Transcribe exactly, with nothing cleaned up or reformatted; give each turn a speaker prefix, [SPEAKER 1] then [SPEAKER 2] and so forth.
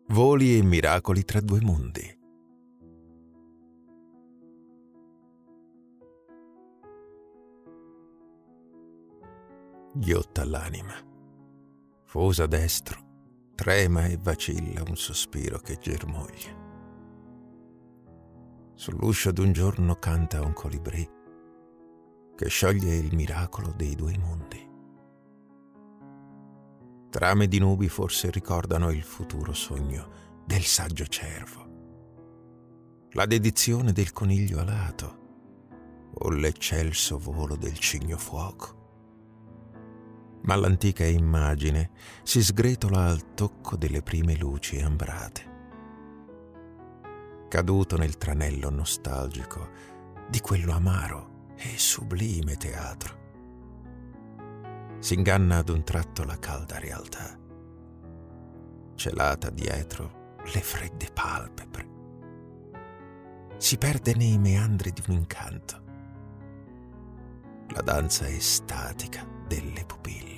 [SPEAKER 1] Voli e miracoli tra due mondi. Ghiotta l'anima, fosa destro, trema e vacilla un sospiro che germoglia. Sull'uscio d'un giorno canta un colibrì che scioglie il miracolo dei due mondi. Trame di nubi forse ricordano il futuro sogno del saggio cervo, la dedizione del coniglio alato o l'eccelso volo del cigno fuoco. Ma l'antica immagine si sgretola al tocco delle prime luci ambrate. Caduto nel tranello nostalgico di quello amaro e sublime teatro, s'inganna ad un tratto la calda realtà, celata dietro le fredde palpebre. Si perde nei meandri di un incanto, la danza estatica delle pupille.